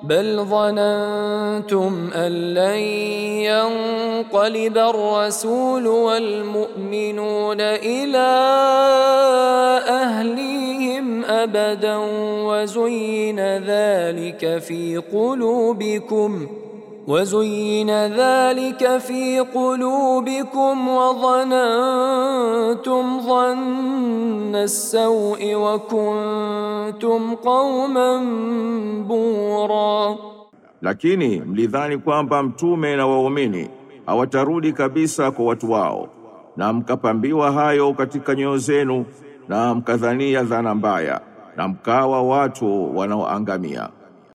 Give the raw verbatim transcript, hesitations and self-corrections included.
بل ظننتم أن لن ينقلب الرسول والمؤمنون إلى أهليهم أبدا وزين ذلك في قلوبكم وزين ذلك في قلوبكم وظننتم ظن السوء وكنتم قوما بورا. Lakini mlidhani kwamba mtume na waumini hawatarudi kabisa kwa watu wao, na mkapambiwa hayo katika nyoyo zenu, na mkadhania dhana mbaya, na mkawa watu wanaoangamia.